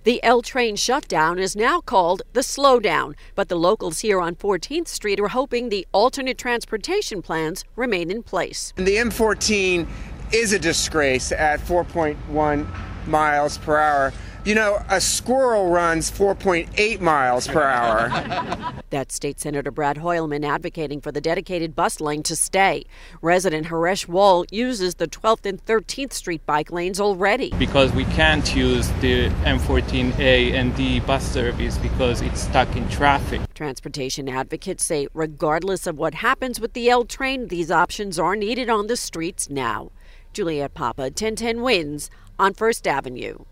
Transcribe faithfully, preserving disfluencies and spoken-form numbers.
The L train shutdown is now called the slowdown, but the locals here on fourteenth Street are hoping the alternate transportation plans remain in place. The M fourteen is a disgrace at four point one miles per hour. You know, a squirrel runs four point eight miles per hour. That's State Senator Brad Hoylman advocating for the dedicated bus lane to stay. Resident Haresh Wall uses the twelfth and thirteenth Street bike lanes already. Because we can't use the M fourteen A and D bus service because it's stuck in traffic. Transportation advocates say regardless of what happens with the L train, these options are needed on the streets now. Juliette Papa, ten ten Wins on First Avenue.